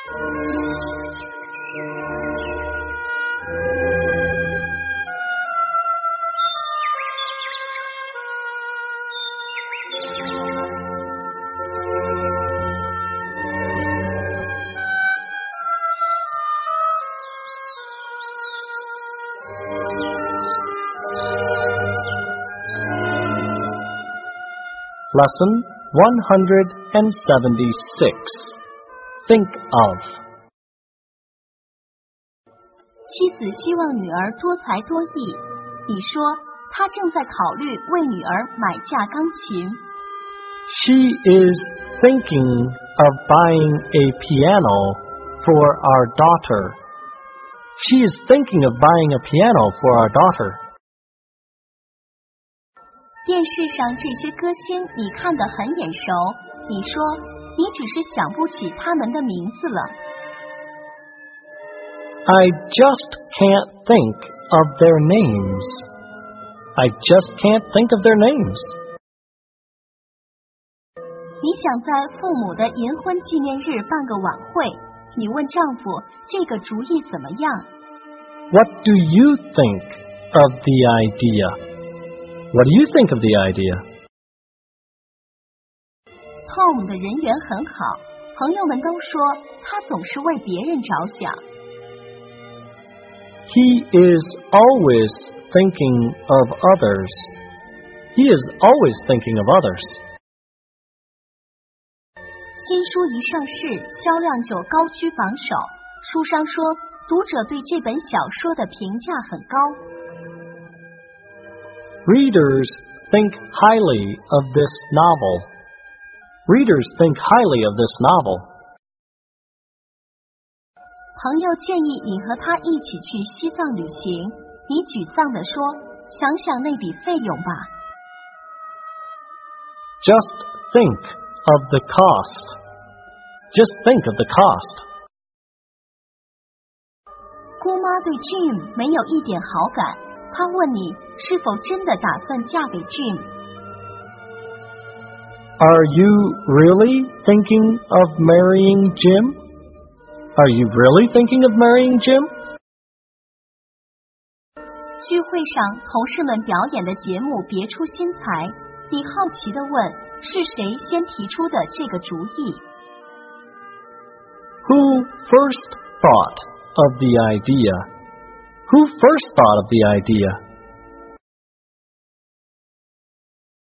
Lesson 176. Think of. 妻子希望女儿多才多艺，你说她正在考虑为女儿买架钢琴。 She is thinking of buying a piano for our daughter. She is thinking of buying a piano for our daughter. 电视上这些歌星你看得很眼熟，你说你只是想不起他们的名字了。 I just can't think of their names. I just can't think of their names. 你想在父母的银婚纪念日办个晚会，你问丈夫这个主意怎么样？ What do you think of the idea?What do you think of the idea? Tom 的人缘很好，朋友们都说他总是为别人着想。 He is always thinking of others. He is always thinking of others. 新书一上市，销量就高居榜首。书商说，读者对这本小说的评价很高。 Readers think highly of this novel. Readers think highly of this novel. 朋友建议你和他一起去西藏旅行，你沮丧地说：“想想那笔费用吧。” Just think of the cost. Just think of the cost. 姑妈对 Jim 没有一点好感。他问你是否真的打算嫁给 Jim？ Are you really thinking of marrying Jim? Are you really thinking of marrying Jim? 聚会上，同事们表演的节目别出心裁，你好奇地问：是谁先提出的这个主意？ Who first thought of the idea? Who first thought of the idea?